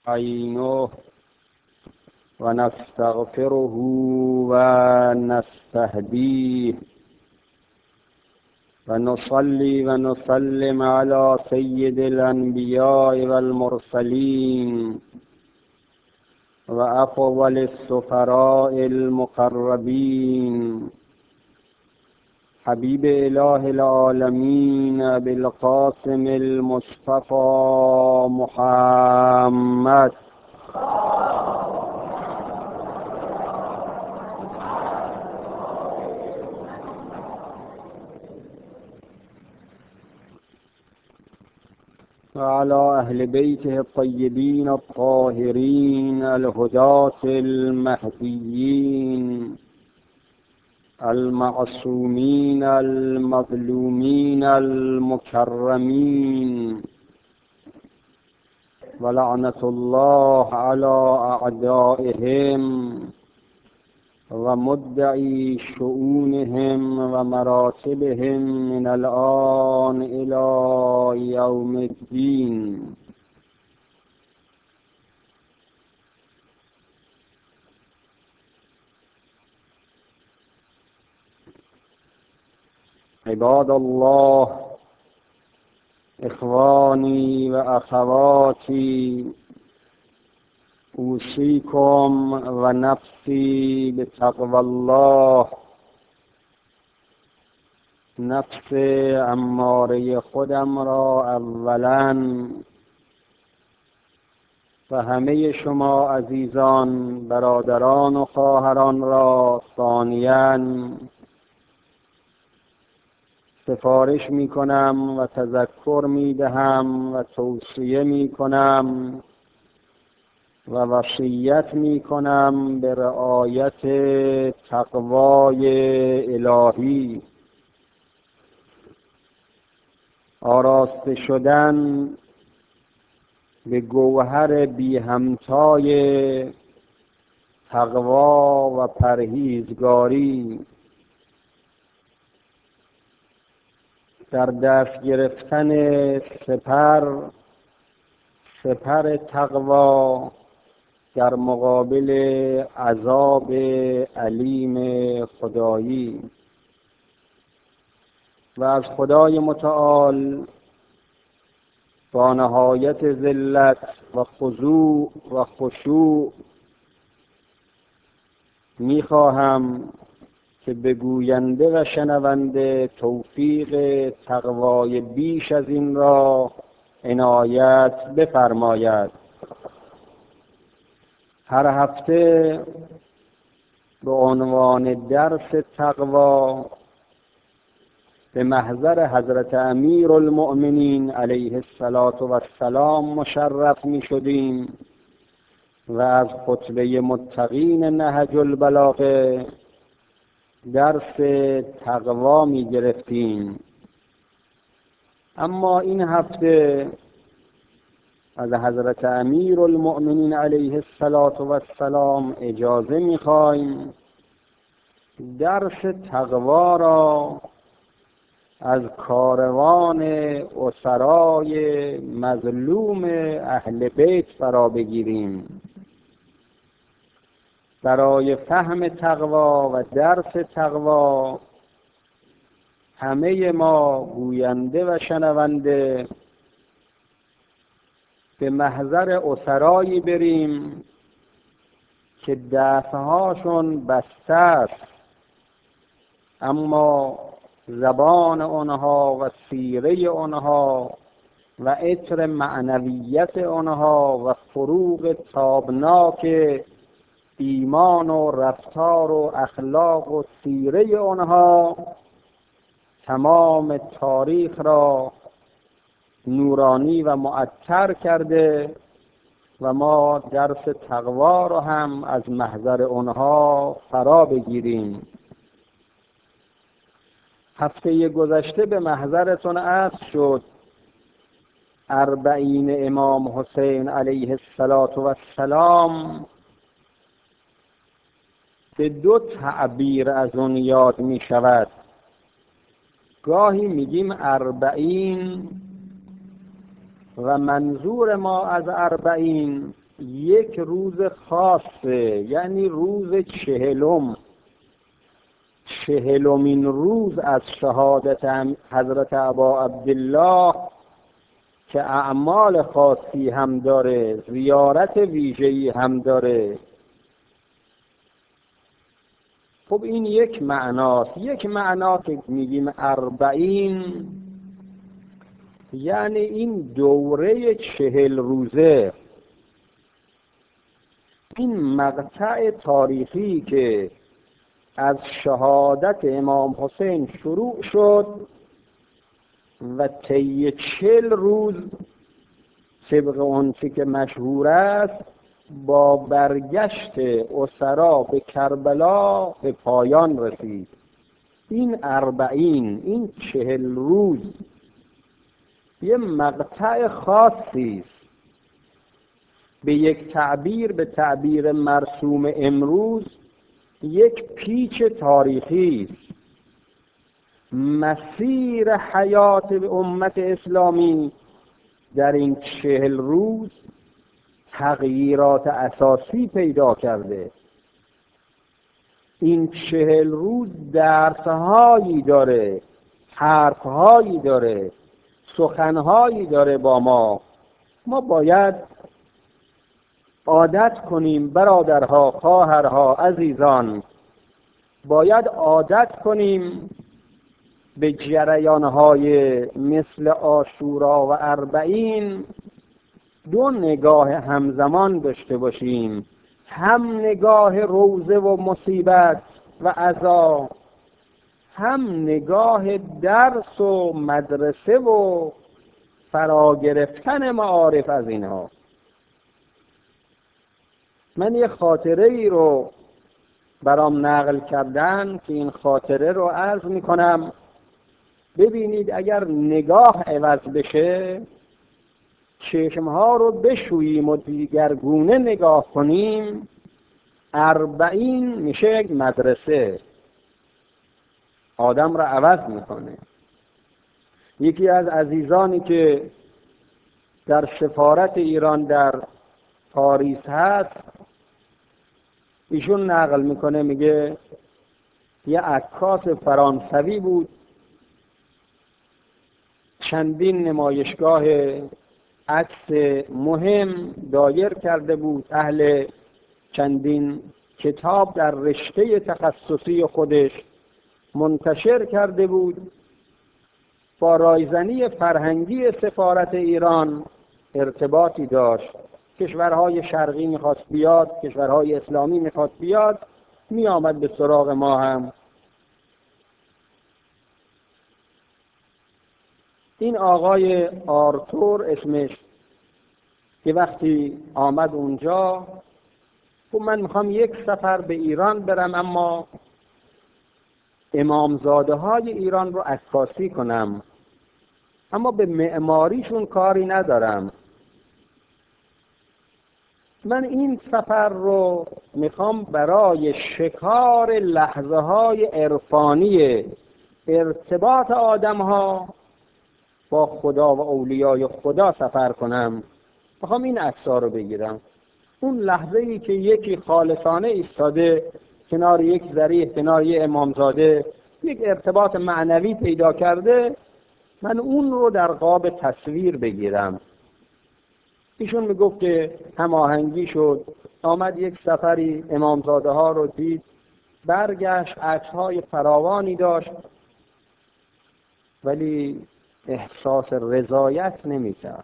نستعينه ونستغفره ونستهديه ونصلي ونسلم على سيد الأنبياء والمرسلين وأفضل السفراء المقربين حبيب إله العالمين بالقاسم المصطفى محمد وعلى أهل بيته الطيبين الطاهرين الهداة المهديين المعصومين المظلومين المكرمين ولعنة الله على أعدائهم ومدعي شؤونهم ومراتبهم من الآن إلى يوم الدين. عباد الله، إخواني وأخواتي، أوصيكم ونفسي بتقوى الله. نفس اماره خودم را اولا و همه شما عزیزان برادران و خواهران را ثانیاً سفارش می کنم و تذکر می دهم و توصیه می کنم و وصیت می کنم به رعایت تقوای الهی. آراسته شدن به گوهر بی همتای تقوا و پرهیزگاری، در دست گرفتن سپر تقوا در مقابل عذاب علیم خدایی. و از خدای متعال با نهایت ذلت و خضوع و خشوع می‌خواهم که به گوینده و شنونده توفیق تقوای بیش از این را عنایت بفرماید. هر هفته به عنوان درس تقوا به محضر حضرت امیرالمؤمنین علیه السلام مشرف می شدیم و از خطبه متقین نهج البلاغه درس تقوا می گرفتیم. اما این هفته از حضرت امیرالمؤمنین علیه السلام اجازه می خواهیم درس تقوا را از کاروان اسرای مظلوم اهل بیت فرا بگیریم. برای فهم تقوا و درس تقوا همه ما گوینده و شنونده به محضر اسرایی بریم که دستهاشون بسته است، اما زبان آنها و سیره آنها و عطر معنویت آنها و فروغ تابناک ایمان و رفتار و اخلاق و سیره آنها تمام تاریخ را نورانی و معطر کرده و ما درس تقوا را هم از محضر آنها فرا بگیریم. هفته گذشته به محضرتون عرض شد 40 امام حسین علیه السلام به 2 تعبیر از اون یاد می شود. گاهی میگیم 40 و منظور ما از 40 یک روز خاصه، یعنی روز چهلمین روز از شهادت حضرت ابا عبدالله که اعمال خاصی هم داره، زیارت ویژه‌ای هم داره. خب این یک معناست. یک معنا که میگیم 40، یعنی این دوره 40 روزه، این مقطع تاریخی که از شهادت امام حسین شروع شد و طی 40 روز طبق آنچه که مشهور است با برگشت اسرا به کربلا به پایان رسید. این 40، این 40 روز یه مقطع خاصی است. به یک تعبیر، به تعبیر مرسوم امروز، یک پیچ تاریخی است. مسیر حیات امت اسلامی در این 40 روز تغییرات اساسی پیدا کرده. این 40 روز درس‌هایی داره، حرف‌هایی داره، سخن‌هایی داره با ما. ما باید عادت کنیم، برادرها، خواهرها، عزیزان، باید عادت کنیم به جریان‌های مثل عاشورا و 40 دو نگاه همزمان داشته باشیم، هم نگاه روزه و مصیبت و عزا، هم نگاه درس و مدرسه و فرا گرفتن معارف از اینها. من یه خاطره ای رو برام نقل کردن که این خاطره رو عرض میکنم. ببینید اگر نگاه عوض بشه، چشمها رو بشوییم و دیگرگونه نگاه کنیم، 40 میشه یک مدرسه، آدم را عوض میکنه. یکی از عزیزانی که در سفارت ایران در پاریس هست، ایشون نقل میکنه، میگه یه عکاس فرانسوی بود، چندین نمایشگاه عکس مهم دایر کرده بود، اهل چندین کتاب در رشته تخصصی خودش منتشر کرده بود. با رایزنی فرهنگی سفارت ایران ارتباطی داشت. کشورهای شرقی میخواست بیاد، کشورهای اسلامی میخواست بیاد، می آمد به سراغ ما هم. این آقای آرتور اسمش که وقتی آمد اونجا گفت من میخوام یک سفر به ایران برم، اما امامزاده های ایران رو عکاسی کنم، اما به معماریشون کاری ندارم. من این سفر رو میخوام برای شکار لحظه های عرفانی ارتباط آدم ها با خدا و اولیای خدا سفر کنم، میخوام این عکس‌ها رو بگیرم. اون لحظه ای که یکی خالصانه ایستاده کنار یک ضریح، کنار یک امامزاده، یک ارتباط معنوی پیدا کرده، من اون رو در قاب تصویر بگیرم. ایشون میگفت که هماهنگی شد، آمد یک سفری امامزاده ها رو دید، برگشت، عکس‌های فراوانی داشت، ولی احساس رضایت نمی‌کرد.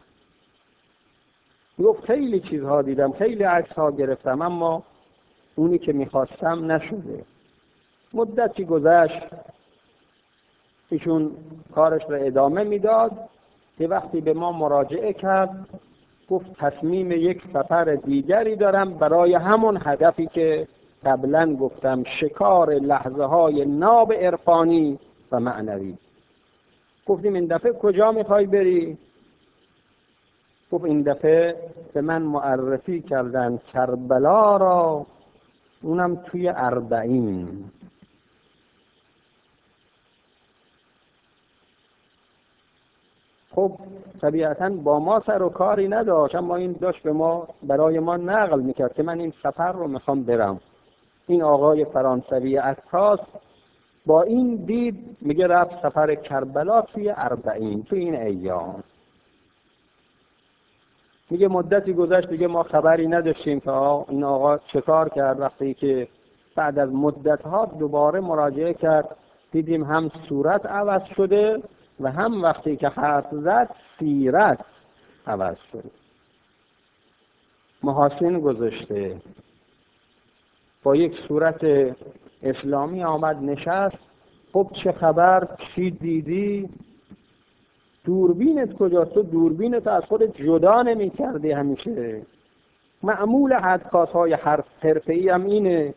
گفت خیلی چیزها دیدم، خیلی عکس‌ها گرفتم، اما اونی که می‌خواستم نشده. مدتی گذشت، ایشون کارش را ادامه میداد که وقتی به ما مراجعه کرد گفت تصمیم یک سفر دیگری دارم برای همون هدفی که قبلا گفتم، شکار لحظه های ناب عرفانی و معنوی. گفتیم این دفعه کجا میخوای بری؟ گفت این دفعه به من معرفی کردن کربلا را، اونم توی 40. خب طبیعتاً با ما سر و کاری نداشت، اما این داشت برای ما نقل میکرد که من این سفر رو میخوام برم. این آقای فرانسوی عکاس با این دید میگه رفت سفر کربلا توی 40 توی این ایام. میگه مدتی گذشت دیگه ما خبری نداشتیم که این آقا چه کار کرد. وقتی که بعد از مدت‌ها دوباره مراجعه کرد دیدیم هم صورت عوض شده و هم وقتی که حرف زد سیرت عوض شده، محاسن گذاشته، با یک صورت اسلامی آمد نشست. خب چه خبر؟ چی دیدی؟ دوربینت کجاست؟ تو دوربینت از خودت جدا نمی کردی همیشه. معمول عکاس‌های حرفه‌ای هم اینه.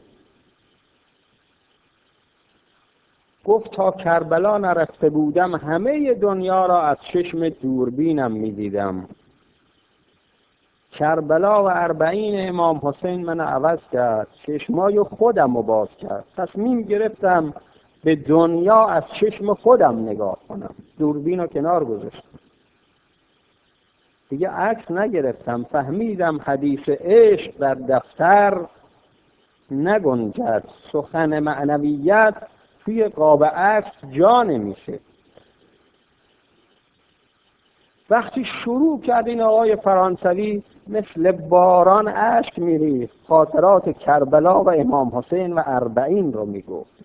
گفت تا کربلا نرفته بودم همه دنیا را از چشم دوربینم می دیدم. کربلا و 40 امام حسین من عوض کرد، چشمای خودم رو باز کرد. تصمیم گرفتم به دنیا از چشم خودم نگاه کنم. دوربین رو کنار گذاشتم، دیگه عکس نگرفتم. فهمیدم حدیث عشق در دفتر نگنجد، سخن معنویت توی قاب عکس جا نمیشه. وقتی شروع کرد این آقای فرانسوی مثل باران اشک میریخت، خاطرات کربلا و امام حسین و 40 رو میگفت.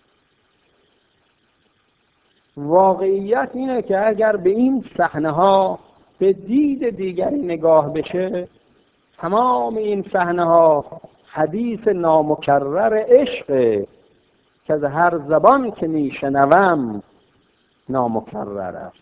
واقعیت اینه که اگر به این صحنه‌ها به دید دیگری نگاه بشه، تمام این صحنه‌ها حدیث نامکرر عشق که از هر زبان که میشنوم نامکرر است.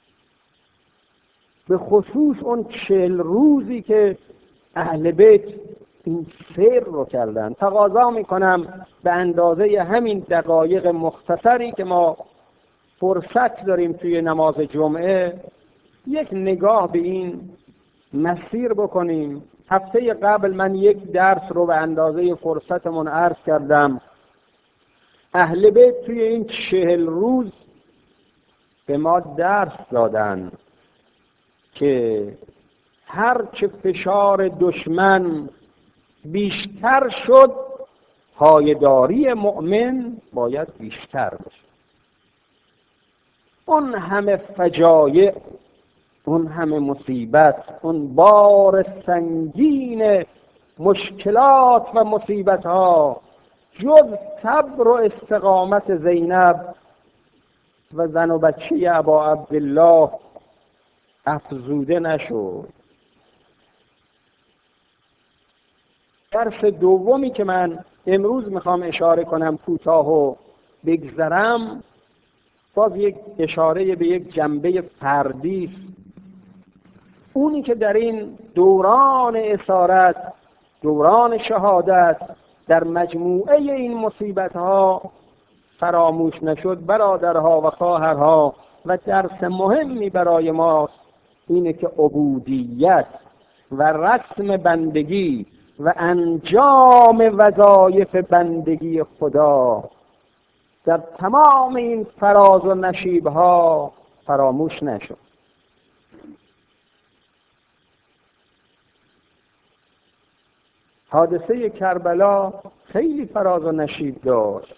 به خصوص اون 40 روزی که اهل بیت این سیر رو کردن. تقاضا میکنم به اندازه همین دقایق مختصری که ما فرصت داریم توی نماز جمعه یک نگاه به این مسیر بکنیم. هفته قبل من یک درس رو به اندازه فرصتمون عرض کردم. اهل بیت توی این 40 روز به ما درس دادن که هرچه فشار دشمن بیشتر شد، پایداری مؤمن باید بیشتر بشه. اون همه فجایع، اون همه مصیبت، اون بار سنگین مشکلات و مصیبت ها جز صبر و استقامت زینب و زن و بچه ابا عبدالله افزوده نشد. درس دومی که من امروز میخوام اشاره کنم کوتاه و بگذرم، باز یک اشاره به یک جنبه فردی است. اونی که در این دوران اسارت، دوران شهادت، در مجموعه این مصیبت‌ها فراموش نشد برادرها و خواهرها، و درس مهمی برای ماست اینه که عبودیت و رسم بندگی و انجام وظایف بندگی خدا در تمام این فراز و نشیب‌ها فراموش نشد. حادثه کربلا خیلی فراز و نشیب داشت،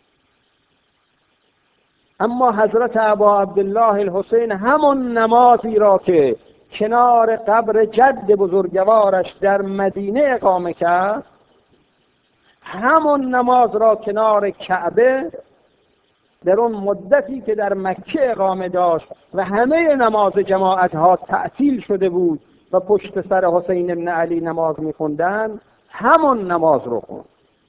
اما حضرت ابا عبدالله الحسین همون نمازی را که کنار قبر جد بزرگوارش در مدینه اقامه کرد، همون نماز را کنار کعبه در اون مدتی که در مکه اقامه داشت و همه نماز جماعتها تعطیل شده بود و پشت سر حسین ابن علی نماز می‌خوندن، همون نماز رو خوند.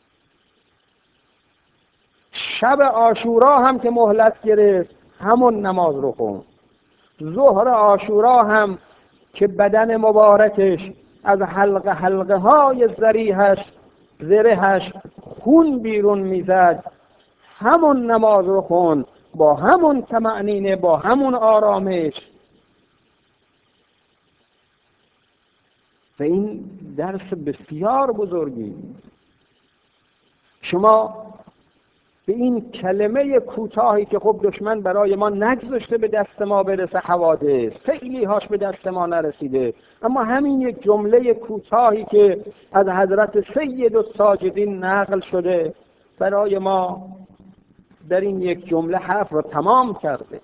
شب عاشورا هم که مهلت گرفت همون نماز رو خوند. ظهر عاشورا هم که بدن مبارکش از حلقه های زرهش خون بیرون میزد، همون نماز رو خوند با همون طمأنینه، با همون آرامش. و این درس بسیار بزرگی. شما به این کلمه کوتاهی که خب دشمن برای ما نگذاشته به دست ما برسه حوادث، خیلی هاش به دست ما نرسیده، اما همین یک جمله کوتاهی که از حضرت سید الساجدین نقل شده برای ما در این یک جمله حرف رو تمام کرده.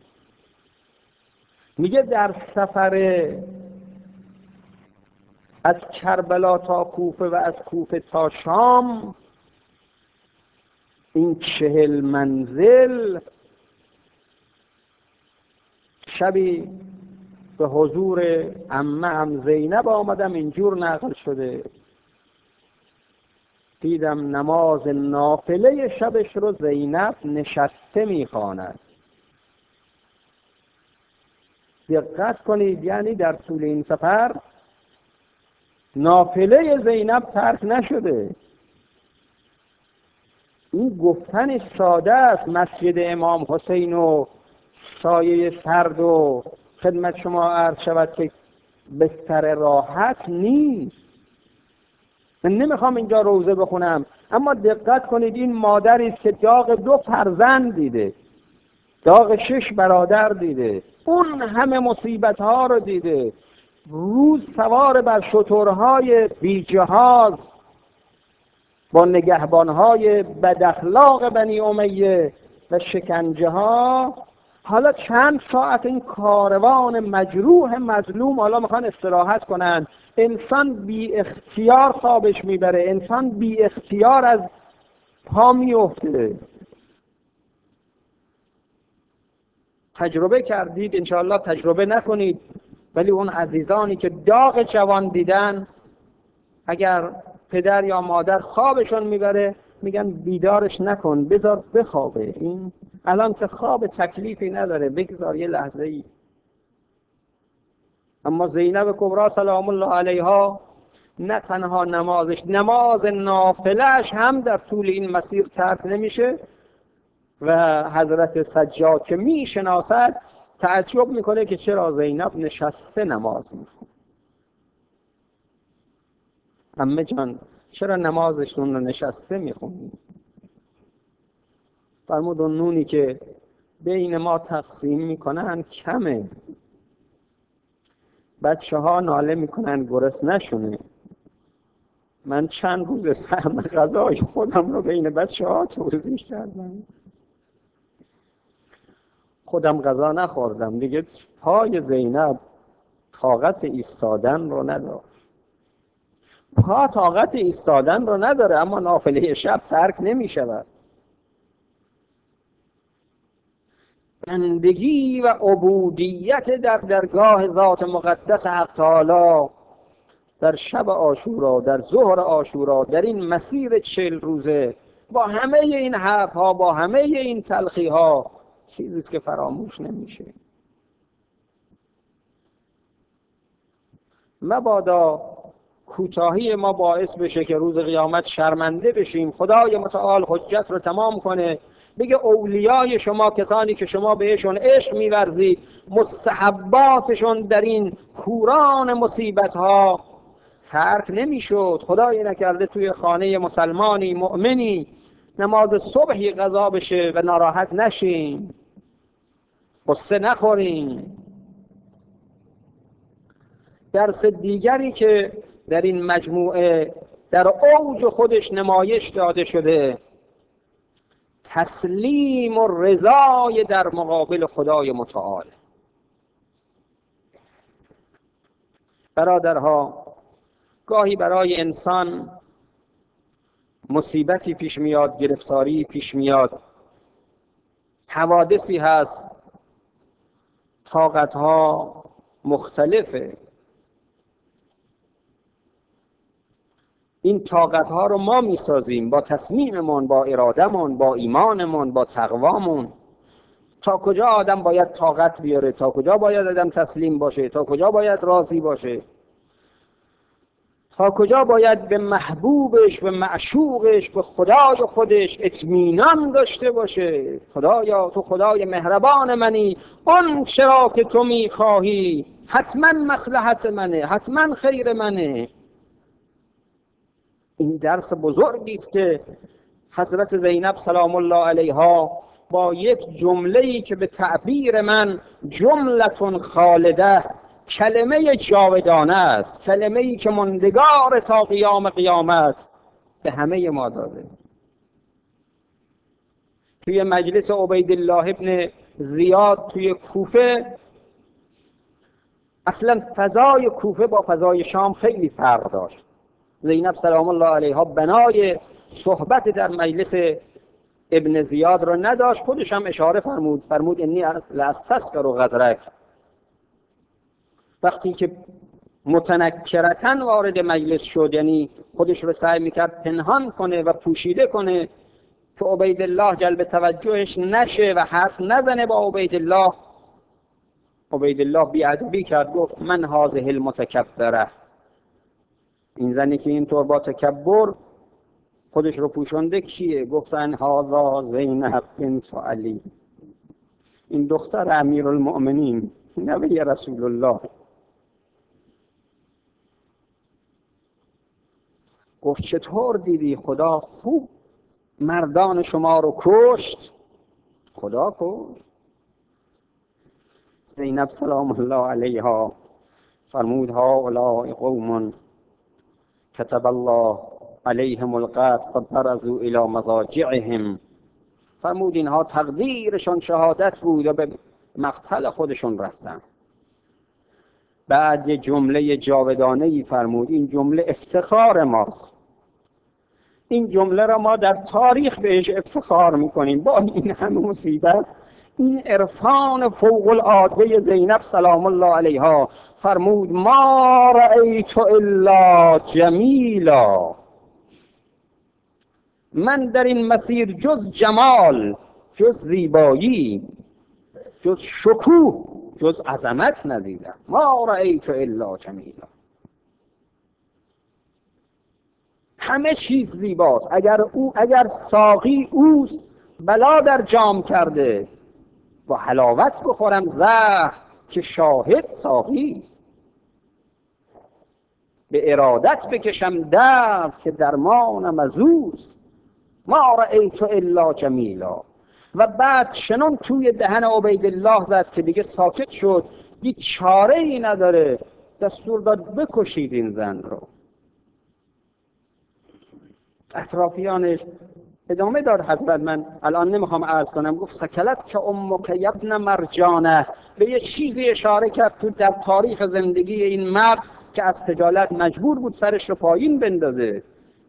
میگه در سفر از کربلا تا کوفه و از کوفه تا شام، این 40 منزل، شبی به حضور عمه‌ام زینب آمدم، اینجور نقل شده، دیدم نماز نافله شبش رو زینب نشسته میخواند. دقت کنید، یعنی در طول این سفر نافله زینب ترک نشده. این گفتن ساده است، مسجد امام حسین و سایه سرد و خدمت شما عرض شود که بستر راحت نیست. من نمیخوام اینجا روزه بخونم، اما دقت کنید این مادری است که داغ 2 فرزند دیده، داغ 6 برادر دیده، اون همه مصیبت ها رو دیده، روز سوار بر شترهای بی جهاز با نگهبانهای بد اخلاق بنی امیه و شکنجه ها، حالا چند ساعت این کاروان مجروح مظلوم حالا میخوان استراحت کنن. انسان بی اختیار خوابش میبره، انسان بی اختیار از پا میفته. تجربه کردید، انشاءالله تجربه نکنید، ولی اون عزیزانی که داغ جوان دیدن، اگر پدر یا مادر خوابشون میبره میگن بیدارش نکن، بذار بخوابه، این الان که خواب تکلیفی نداره، بگذار یه لحظه ای. اما زینب کبرا سلام الله علیها نه تنها نمازش، نماز نافلهش هم در طول این مسیر ترک نمیشه و حضرت سجاد که میشناسد تعجب میکنه که چرا زینب نشسته نماز میخونه. عمه جان چرا نمازشون رو نشسته میخونی؟ فرمود اون نونی که بین ما تقسیم میکنن کمه، بچه ها ناله میکنن گرسنه‌شونه، من چند روز سهم غذای خودم رو بین بچه ها توزیع کردم، خودم غذا نخوردم دیگه. پای زینب طاقت ایستادن رو نداشت، پا طاقت ایستادن رو نداره، اما نافله شب ترک نمی شود. بندگی و عبودیت در درگاه ذات مقدس حق تعالی در شب عاشورا، در ظهر عاشورا، در این مسیر 40 روزه، با همه این حرف ها، با همه این تلخی ها، چیزیست که فراموش نمیشه. مبادا کوتاهی ما باعث بشه که روز قیامت شرمنده بشیم. خدای متعال حجت رو تمام کنه، بگه اولیای شما، کسانی که شما بهشون عشق می‌ورزید، مستحباتشون در این کوران مصیبت ها ترک نمیشد. خدای نکرده توی خانه مسلمانی مؤمنی نماز صبحی قضا بشه و ناراحت نشیم، قصه نخوریم. درس دیگری که در این مجموعه در اوج خودش نمایش داده شده، تسلیم و رضای در مقابل خدای متعال. برادرها، گاهی برای انسان مصیبتی پیش میاد، گرفتاری پیش میاد، حوادثی هست، طاقتها مختلفه. این طاقتها رو ما میسازیم با تصمیممون، با ارادهمون، با ایمانمون، با تقوامون. تا کجا آدم باید طاقت بیاره، تا کجا باید آدم تسلیم باشه، تا کجا باید راضی باشه، تا کجا باید به محبوبش، به معشوقش، به خدای خودش اطمینان داشته باشه. خدایا تو خدای مهربان منی، اون چرا که تو میخواهی حتما مصلحت منه، حتما خیر منه. این درس بزرگی است که حضرت زینب سلام الله علیها با یک جمله‌ای که به تعبیر من جملتون خالده، کلمه جاودانه است، کلمه‌ای که ماندگار تا قیام قیامت، به همه ما داده. توی مجلس عبیدالله ابن زیاد توی کوفه، اصلا فضای کوفه با فضای شام خیلی فرق داشت. زینب سلام الله علیها بنای صحبت در مجلس ابن زیاد رو نداشت. خودش هم اشاره فرمود انی لاستذکر قدرک. وقتی که متنکرتن وارد مجلس شد، یعنی خودش رو سعی میکرد پنهان کنه و پوشیده کنه که عبیدالله جلب توجهش نشه و حرف نزنه با عبیدالله، عبیدالله بی‌ادبی کرد، گفت من هذه المتکبره، این زنی که اینطور با تکبر خودش رو پوشونده کیه؟ گفتن هذا زینب بنت علی، این دختر امیرالمؤمنین نبی رسول الله. گفت چطور دیدی خدا خوب مردان شما رو کشت؟ خدا کشت. زینب سلام الله علیها فرمود هؤلاء قوم کتب الله علیهم القتل فبرزوا الی مضاجعهم. فرمود اینها تقدیرشون شهادت بود و به مقتل خودشون رفتن. بعد یه جمله جاودانه‌ای فرمود، این جمله افتخار ماست، این جمله را ما در تاریخ بهش افتخار میکنیم. با این همه مصیبت، این عرفان فوق العاده زینب سلام الله علیها فرمود ما رأیت الا جمیلا، من در این مسیر جز جمال، جز زیبایی، جز شکوه، جز عظمت ندیدم. ما رأیت الا جمیلا، همه چیز زیباست. اگر ساقی اوست بلا در جام کرده، با حلاوت بخورم زهر که شاهد ساقی است، به ارادت بکشم درد که درمانم از اوست. ما رأیت الا جمیلا. و بعد چنان توی دهن عبیدالله زد که دیگه ساکت شد، دیگه چاره ای نداره، دستور داد بکشید این زن رو. اطرافیانش ادامه داد حضرت، من الان نمیخوام عرض کنم، گفت سکلت که امک یبن مرجانه، به یه چیزی اشاره کرد تو در تاریخ زندگی این مرد که از خجالت مجبور بود سرش رو پایین بندازه،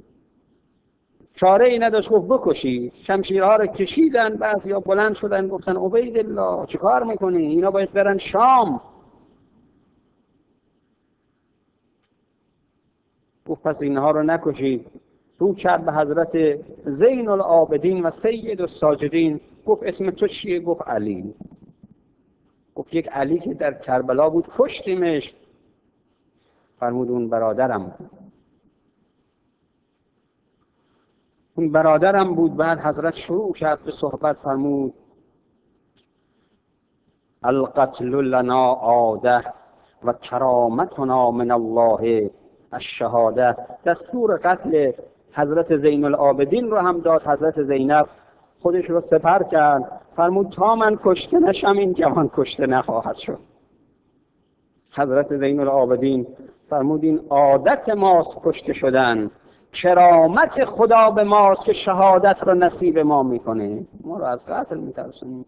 چاره ای نداشت، گفت بکشی. شمشیرها رو کشیدن، بعضیا بلند شدن گفتن عبیدالله چه کار میکنی؟ اینا باید برن شام. گفت پس اینها رو نکشید. رو کرد به حضرت زین العابدین و سید الساجدین، گفت اسم تو چیه؟ گفت علی. گفت یک علی که در کربلا بود کشتیمش. فرمود اون برادرم، اون برادرم بود. بعد حضرت شروع کرد به صحبت، فرمود القتل لنا عاده و کرامتنا من الله الشهاده. دستور قتل حضرت زین العابدین رو هم داد. حضرت زینب خودش رو سپر کرد، فرمود تا من کشته نشم این جوان کشته نخواهد شد. حضرت زین العابدین فرمود این عادت ماست کشته شدن، کرامت خدا به ماست که شهادت رو نصیب ما میکنه، ما رو از قتل میترسونیم.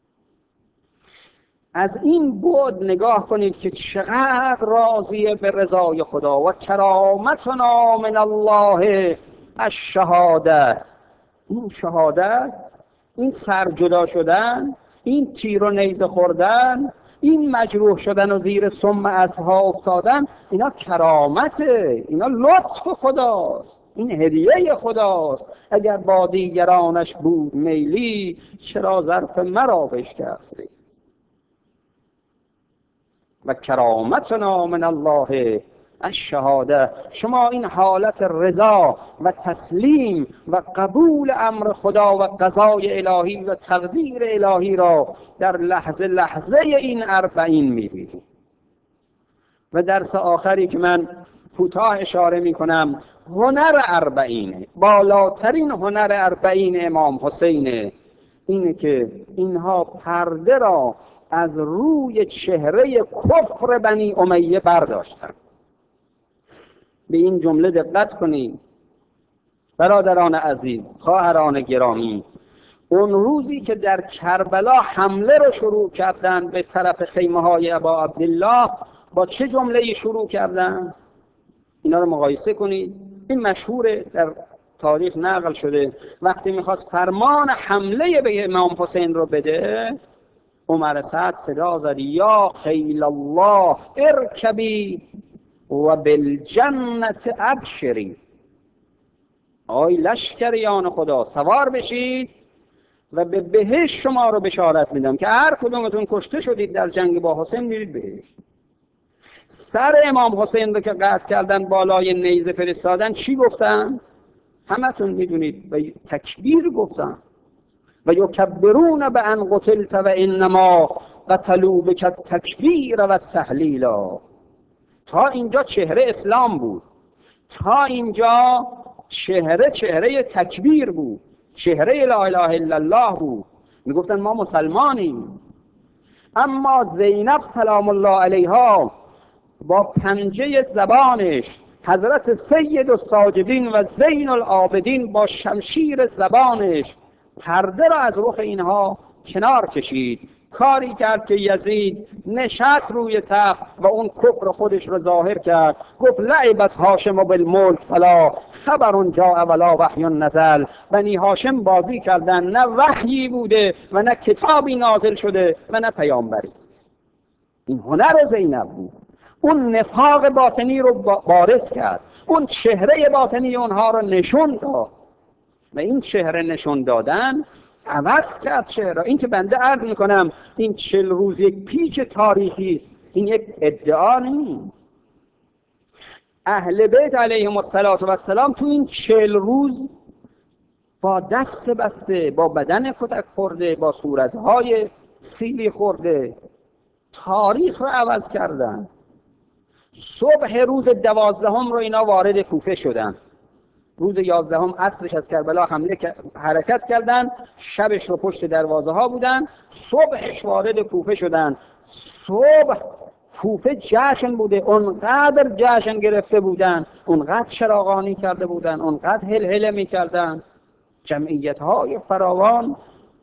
از این بعد نگاه کنید که چقدر راضیه به رضای خدا. و کرامتنا من الله الشهاده. این شهادت، این سر جدا شدن، این تیر و نیزه خوردن، این مجروح شدن و زیر سم اسب‌ها افتادن، اینا کرامته، اینا لطف خداست، این هدیه خداست. اگر با دیگرانش بود میلی، چرا ظرف مرا بشکستی؟ و کرامتنا من الله الشهاده. شما این حالت رضا و تسلیم و قبول امر خدا و قضای الهی و تقدیر الهی را در لحظه لحظه این 40 می‌بینید. و درس آخری که من کوتاه اشاره میکنم. هنر اربعینه، بالاترین هنر اربعین امام حسینه اینه که اینها پرده را از روی چهره کفر بنی امیه برداشتن. به این جمله دقت کنید برادران عزیز، خواهران گرامی. اون روزی که در کربلا حمله رو شروع کردن به طرف خیمه های ابا عبدالله، با چه جمله‌ای شروع کردن؟ اینا رو مقایسه کنید. این مشهوره، در تاریخ نقل شده. وقتی میخواست فرمان حمله به امام حسین رو بده، عمر سعد صدا زد یا خیل الله ارکبی و بالجنت ابشری. آی لشکریان خدا، سوار بشید و به بهشت شما رو بشارت میدم که هر کدومتون کشته شدید در جنگ با حسین میرید بهشت. سر امام حسین رو که قطع کردن، بالای نیزه فرستادن، چی گفتن؟ همتون میدونید، و تکبیر گفتن. و یکبرون به ان قتلت و انما قتلوا بک التکبیر و التهلیلا. تا اینجا چهره اسلام بود، تا اینجا چهره تکبیر بود، چهره لا اله الا الله بود. میگفتن ما مسلمانیم. اما زینب سلام الله علیها با پنجه زبانش، حضرت سید الساجدین و زین العابدین با شمشیر زبانش پرده را از رخ اینها کنار کشید. کاری کرد که یزید نشست روی تخت و اون کفر خودش رو ظاهر کرد. گفت لعبت هاشم بالملک فلا خبر جاء ولا وحی نزل. بنی هاشم بازی کردن، نه وحیی بوده و نه کتابی نازل شده و نه پیامبری. این هنر زینب بود. اون نفاق باطنی رو بارز کرد، اون چهره باطنی اونها رو نشون داد و این چهره نشون دادن عوض کرد چهره. این که بنده عرض میکنم این 40 روز یک پیچ تاریخی است، این یک ادعا نیست. اهل بیت علیهم السلام تو این 40 روز با دست بسته، با بدن کتک خورده، با صورتهای سیلی خورده تاریخ رو عوض کردن. صبح روز 12 رو اینا وارد کوفه شدن. روز 11 عصرش از کربلا حرکت کردن، شبش رو پشت دروازه ها بودن، صبحش وارد کوفه شدن. صبح کوفه جشن بوده، اونقدر جشن گرفته بودن، اونقدر چراغانی کرده بودن، اونقدر هلهله می کردن، جمعیت های فراوان.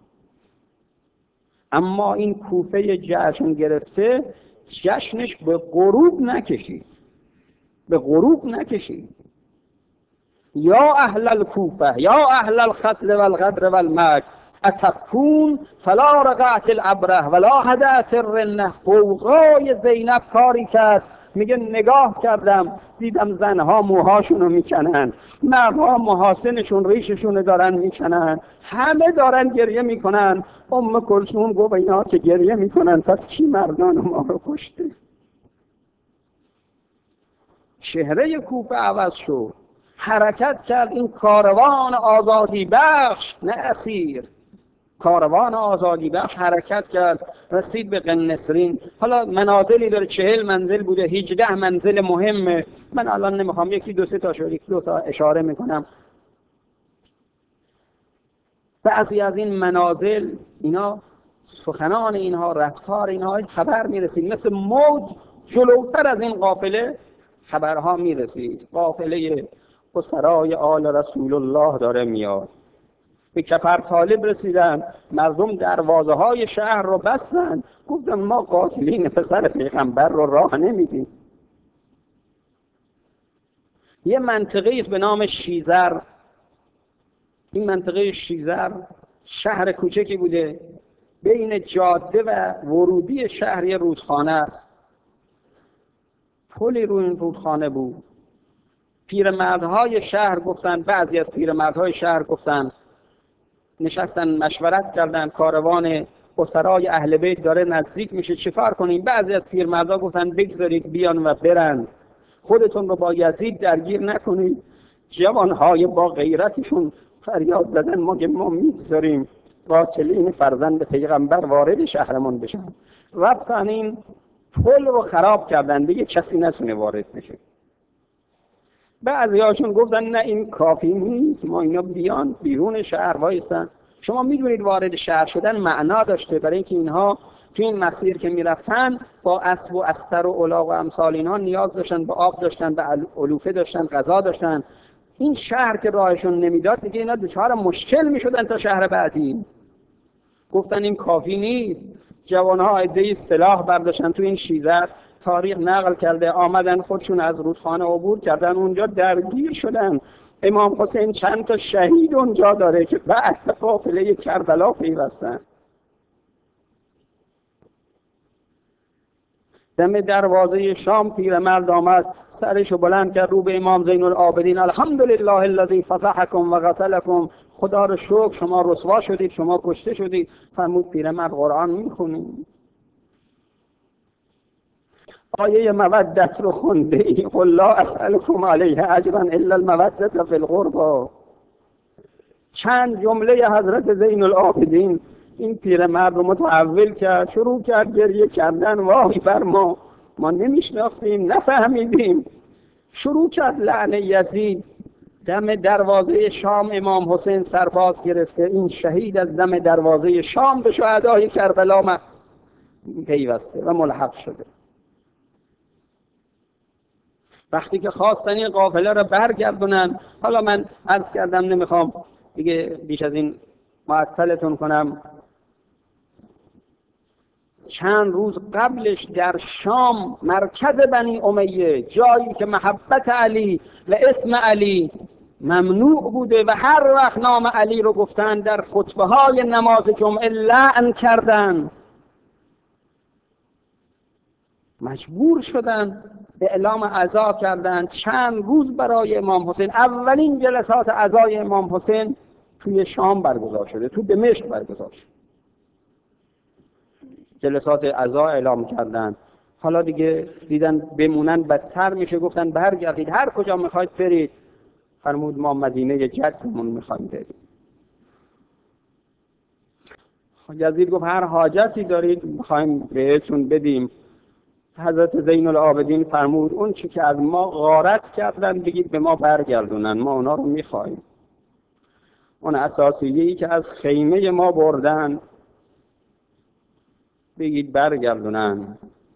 اما این کوفه جشن گرفته جشنش به غروب نکشید، به غروب نکشید. یا اهل الکوفه یا اهل الخطل والغدر والمکر اتبکون فلا رقعت الابره ولا هدأت الرنه. قوقای زینب کاری کرد، میگه نگاه کردم دیدم زنها موهاشونو میکنن، مردها محاسنشون ریششونو دارن میکنن، همه دارن گریه میکنن. ام کلثوم گفت اینا که گریه میکنن پس کی مردان ما رو کشته؟ چهره کوفه عوض شد. حرکت کرد این کاروان آزادی بخش، نه اسیر، کاروان آزادی بخش حرکت کرد، رسید به قنسرین. حالا منازلی داره، 40 منزل بوده، 18 منزل مهمه. من الان نمیخوام یکی دو تا اشاره میکنم. بعضی از این منازل اینا سخنان اینها، رفتار اینها خبر میرسید، مثل موج جلوتر از این قافله خبرها میرسید. قافله اسرای آل رسول الله داره میاد. به کفر طالب رسیدن، مردم دروازه های شهر رو بستن، گفتن ما قاتلین پسر پیغمبر رو راه نمیدیم. یه منطقه است به نام شیزر. این منطقه شیزر شهر کوچکی بوده، بین جاده و ورودی شهر یه رودخانه است. پلی روی این رودخانه بود. پیرمردهای شهر گفتن، بعضی از پیرمردهای شهر گفتن، نشستن مشورت کردن، کاروان اسرای اهل بیت داره نزدیک میشه، چیکار کنیم؟ بعضی از پیرمردا گفتن بگذارید بیان و برن، خودتون رو با یزید درگیر نکنید. جوانهای با غیرتشون فریاد زدن ما میگذاریم قاتلین فرزند پیغمبر وارد شهرمون بشن. رفتن این پل رو خراب کردن، دیگه کسی نتونه وارد بشه. بعضی‌هاشون گفتن نه این کافی نیست، ما اینا بیان بیرون شهر وایسن. شما میدونید وارد شهر شدن معنا داشته، برای اینکه اینها تو این مسیر که میرفتن با اسب و استر و الاغ و امثال اینها نیاز داشتن، به آب داشتن، به علوفه داشتن، غذا داشتن. این شهر که راهشون نمیداد دیگه اینا دچار مشکل میشدن تا شهر بعدی. گفتن این کافی نیست. جوانها عده‌ای سلاح برداشتن، تو این شیزر تاریخ نقل کرده آمدن خودشون از رودخانه عبور کردن، اونجا درگیر شدن. امام حسین چند تا شهید اونجا داره که بعد به قافله کربلا پیوستن. دم دروازه شام پیرمرد آمد، سرشو بلند کرد رو به امام زین العابدین، الحمدلله الذی فتحکم و قتلکم، خدا رو شکر شما رسوا شدید، شما کشته شدید. فرمود پیرمرد قرآن میخونید؟ آیه مودت رو خونده ای؟ قل لا اسألکم علیه اجرا الا المودة فی القربى. چند جمله حضرت زین العابدین این پیرمرد رو متحول کرد، شروع کرد گریه کردن. وای بر ما نمیشناختیم، نفهمیدیم. شروع کرد لعن یزید. دم دروازه شام امام حسین سرباز گرفته، این شهید از دم دروازه شام به شهدای کربلا پیوسته و ملحق شده. وقتی که خواستن این قافله رو برگردونن، حالا من عرض کردم نمیخوام دیگه بیش از این معطلتون کنم، چند روز قبلش در شام مرکز بنی امیه، جایی که محبت علی و اسم علی ممنوع بوده و هر وقت نام علی رو گفتن در خطبه های نماز جمعه لعن کردن، مجبور شدن به اعلام عزا کردن. چند روز برای امام حسین، اولین جلسات عزای امام حسین توی شام برگزار شده، تو دمشق برگزار شده، جلسات عزا اعلام کردن. حالا دیگه دیدن بمونن بدتر میشه، گفتن برگردید هر کجا میخواید برید. فرمود ما مدینه جدمون میخوایم برید. یزید گفت هر حاجتی دارید میخوایم بهتون بدیم. حضرت زین العابدین فرمود اون چی که از ما غارت کردن بگید به ما برگردونن، ما اونا رو میخوایم. اون اساسیه‌ای که از خیمه ما بردن بگید برگردونن.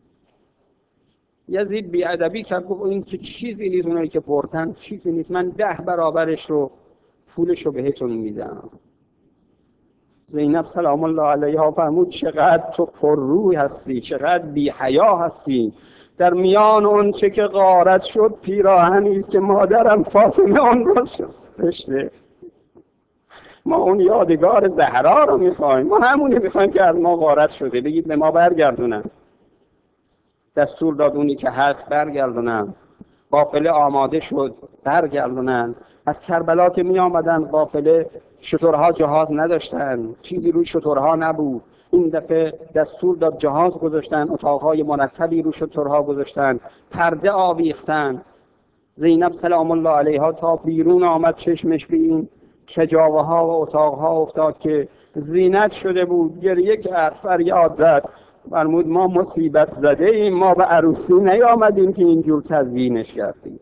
یزید بی‌ادبی کرد، گفت این که چیزی نیست، اونایی که بردن چیزی نیست، من 10 برابرش رو پولش رو بهتون میدم. زینب سلام الله علیها فرمود چقدر تو پرروی هستی، چقدر بی حیا هستی. در میان اون چه که غارت شد پیراهنی است که مادرم فاطمه اون رو شسته. ما اون یادگار زهرا رو میخوایم، ما همونی میخوایم که از ما غارت شده، بگید به ما برگردونن. دستور داد اونی که هست برگردونن. قافله آماده شد برگردونن. از کربلا که می آمدن قافله، شترها جهاز نداشتن، چیزی روی شترها نبود. این دفعه دستور داد جهاز گذاشتن، اتاقهای مرتبی روی شترها گذاشتن، پرده آویختن. زینب سلام الله علیها تا بیرون آمد چشمش به این کجاوه ها و اتاقها افتاد که زینت شده بود، گریه کرد، فریاد زد. فرمود ما مصیبت زده ایم، ما به عروسی نیامدیم که اینجور تزیینش کردیم.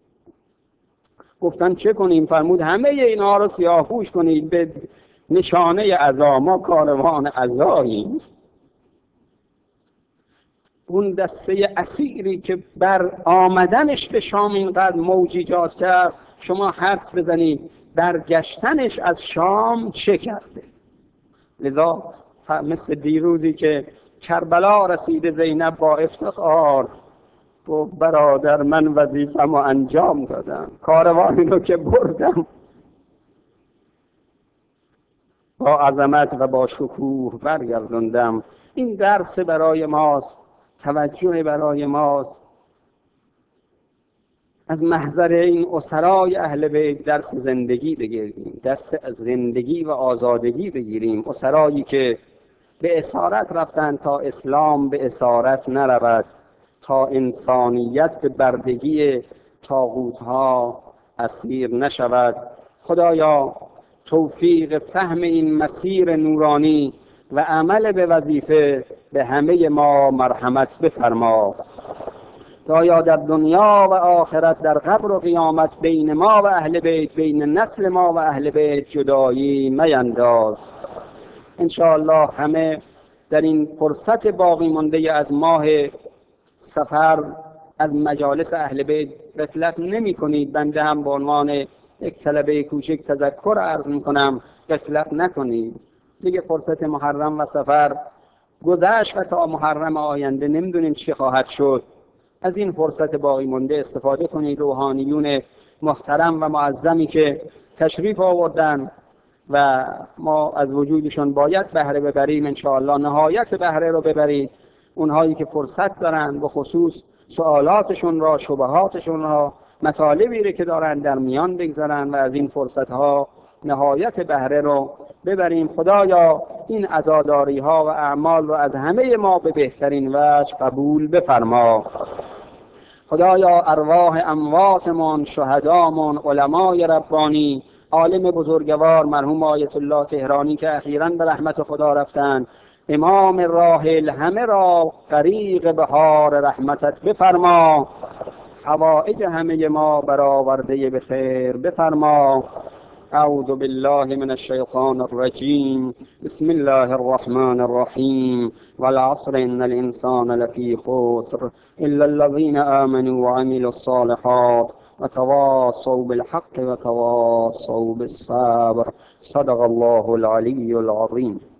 گفتن چه کنیم؟ فرمود همه اینها رو سیاه‌پوش کنید به نشانه عزا، ما کاروان عزاییم. اون دسته اسیری که بر آمدنش به شام اینقدر موج ایجاد کرد، شما حدس بزنید برگشتنش از شام چه کرده. لذا مثل دیروزی که کربلا رسید زینب با افتخار گفت برادر من وظیفه‌مو انجام دادم، کاروانی رو که بردم با عظمت و با شکوه برگردوندم. این درس برای ماست، توجه برای ماست. از محضر این اسرای اهل بیت درس زندگی بگیریم، درس زندگی و آزادگی بگیریم. اسرایی که به اسارت رفتن تا اسلام به اسارت نرود، تا انسانیت به بردگی طاغوت‌ها اسیر نشود. خدایا توفیق فهم این مسیر نورانی و عمل به وظیفه به همه ما مرحمت بفرما. تا یا در دنیا و آخرت، در قبر و قیامت، بین ما و اهل بیت، بین نسل ما و اهل بیت جدایی مینداز. انشاءالله همه در این فرصت باقی مانده از ماه سفر از مجالس اهل بیت غفلت نمی کنید. بنده هم به عنوان یک طلبه کوچک تذکر عرض می کنم غفلت نکنید. دیگه فرصت محرم و سفر گذشت و تا محرم آینده نمیدونیم چی خواهد شد. از این فرصت باقی مانده استفاده کنید. روحانیون محترم و معظمی که تشریف آوردن و ما از وجودشون باید بهره ببریم، انشاءالله نهایت بهره رو ببرید. اونهایی که فرصت دارن به خصوص سوالاتشون را، شبهاتشون را، مطالبی رو که دارن در میان بگذارن و از این فرصتها نهایت بهره رو ببریم. خدایا این عزاداری ها و اعمال رو از همه ما به بهترین وجه قبول بفرما. خدایا ارواح امواتمان، شهدامون، علمای ربانی، عالم بزرگوار مرحوم آیت الله تهرانی که اخیراً به رحمت خدا رفتن، امام راحل، همه را غریق بهار رحمتت بفرما. حوائج همه ما برآورده به خیر بفرما. اعوذ بالله من الشیطان الرجیم. بسم الله الرحمن الرحیم. والعصر ان الانسان لفی خسر الا الذين آمنوا وعملوا الصالحات وتواصوا بالحق وتواصوا بالصبر. صدق الله العلی العظیم.